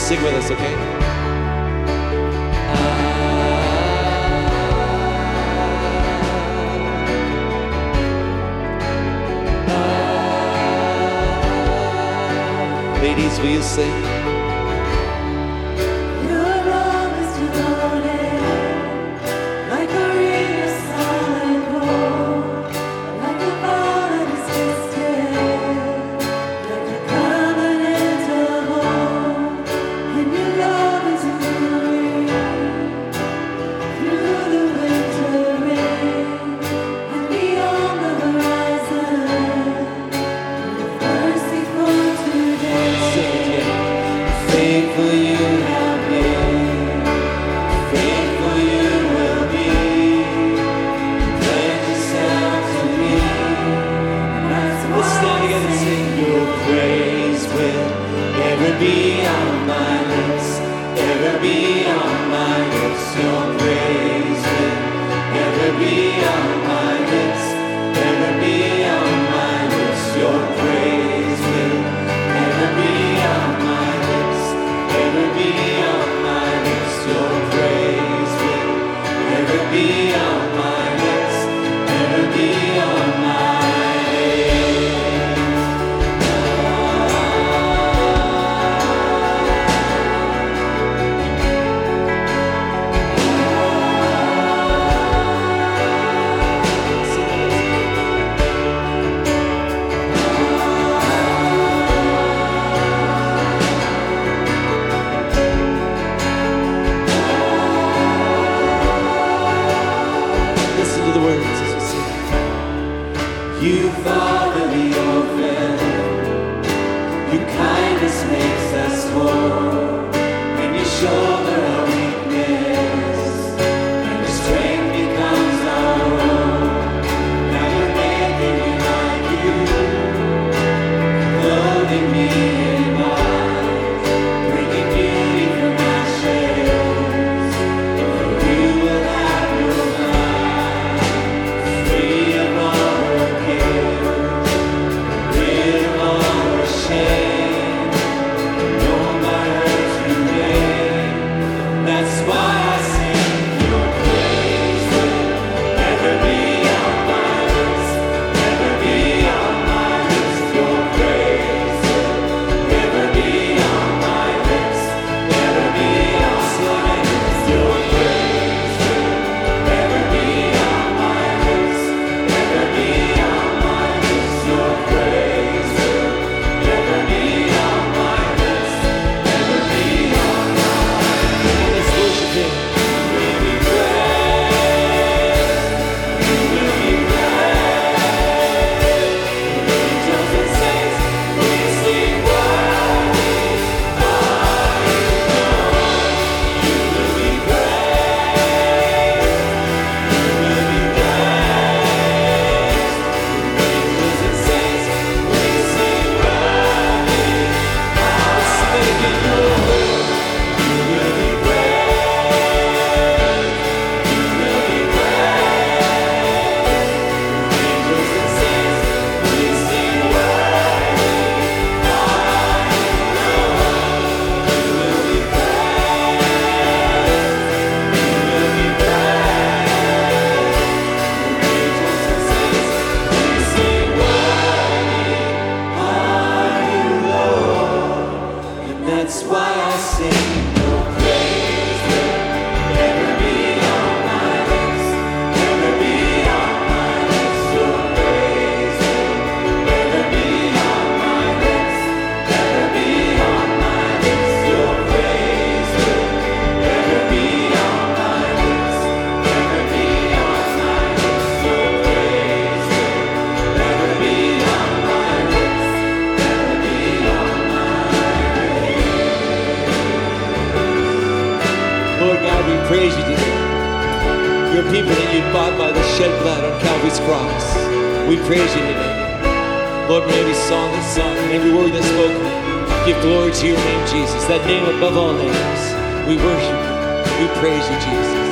sing with us, okay? Ladies, will you sing? You father the orphan, your kindness makes us whole. When you shoulder our weakness, and your strength becomes our own. Now you're making me like you, clothing me in white, bringing beauty from ashes. For you will have your life, free of all guilt, rid of all shame. No my hurt you made. That's why I sing your praise will never be on my lips, never be on my lips. Your praise will never be on my lips, never be on my lips. Your praise will never be on my lips, never be on my lips. Your praise will never be on my lips, never be on my lips. Let's worship Him. You will be praised, you will be praised. Angels and saints, we sing worthy are you, Lord. You will be praised, you will be praised. Angels and saints, we sing worthy are you, Lord. You will be praised, you will be praised. Angels and saints, we sing worthy are you, Lord. You will be praised, you will be praised. Angels and saints, we sing worthy are you, Lord. And that's why I sing your praise will never be on my lips, never be on my lips. Your praise will never be on my lips, never be on my lips. Your praise will never be on my lips, never be on my lips. Your praise will never be on my lips, never be on my Lord God, we praise you today. Your people that you bought by the shed blood on Calvary's cross. We praise you today. Lord, may every song that's sung and every word that's spoken give glory to your name, Jesus, that name above all names. We worship you. We praise you, Jesus.